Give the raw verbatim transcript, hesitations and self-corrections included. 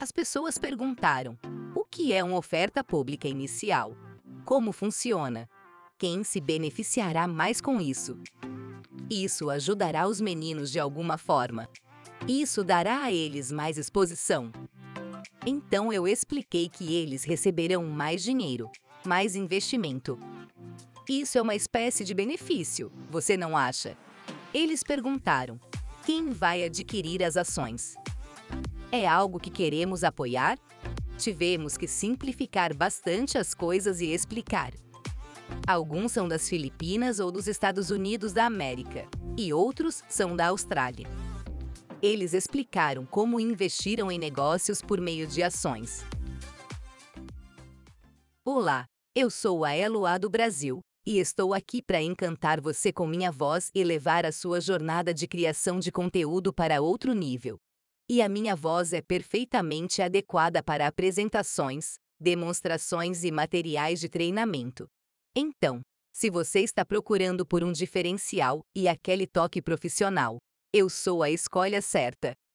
As pessoas perguntaram: o que é uma oferta pública inicial? Como funciona? Quem se beneficiará mais com isso? Isso ajudará os meninos de alguma forma. Isso dará a eles mais exposição. Então eu expliquei que eles receberão mais dinheiro, mais investimento. Isso é uma espécie de benefício, você não acha? Eles perguntaram: quem vai adquirir as ações? É algo que queremos apoiar? Tivemos que simplificar bastante as coisas e explicar. Alguns são das Filipinas ou dos Estados Unidos da América, e outros são da Austrália. Eles explicaram como investiram em negócios por meio de ações. Olá, eu sou a Eloá do Brasil, e estou aqui para encantar você com minha voz e levar a sua jornada de criação de conteúdo para outro nível. E a minha voz é perfeitamente adequada para apresentações, demonstrações e materiais de treinamento. Então, se você está procurando por um diferencial e aquele toque profissional, eu sou a escolha certa.